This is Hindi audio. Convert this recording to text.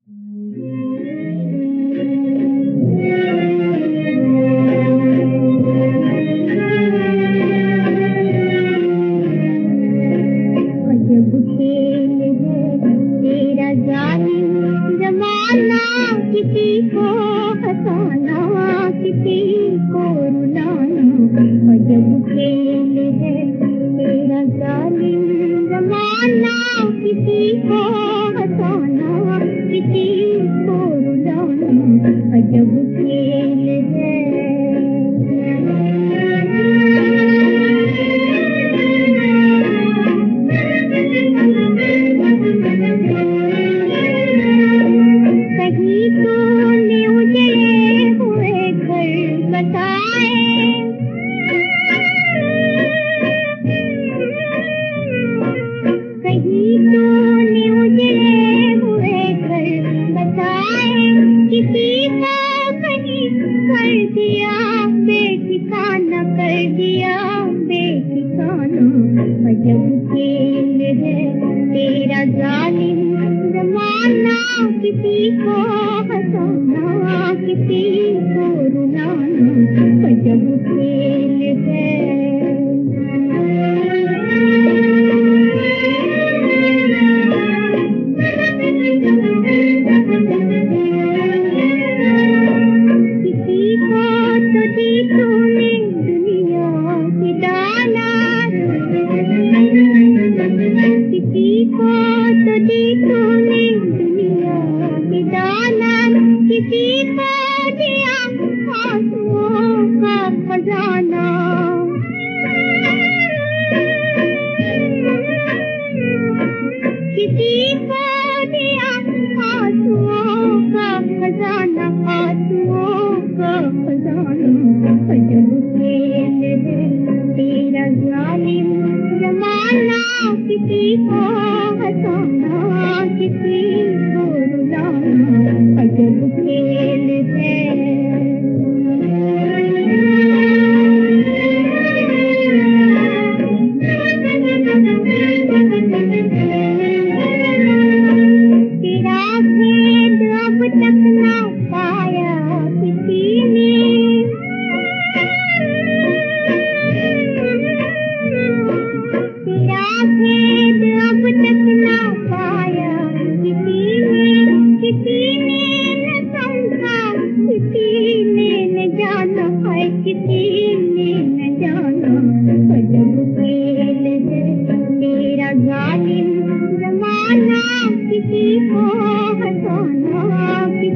किसी को हंसाना, किसी को रुलाना, अजब खेल है तेरा जालिम ज़माना। किसी को हंसाना, किसी को रुलाना, अजब खेल है। बेठिकाना कर दिया बेठिकाना, अजब खेल है तेरा जालिम ज़माना। किसी को हंसाना, किसी को रुलाना, अजब खेल है। किसी को दिया आंसुओं का खजाना, किसी को दिया आंसुओं का खजाना, आंसुओं का खजाना, अजब खेल है तेरा जालिम ज़माना। किसी को हंसाना, किसी को रुलाना, अजब खेल है। तेरा भेद अब तक ना पाया किसी ने, तेरा भेद अब तक ना पाया किसी ने, किसी ने न समझा, किसी ने न जाना, है किसी ने न जाना, अजब खेल है तेरा जालिम ज़माना। किसी को हंसाना,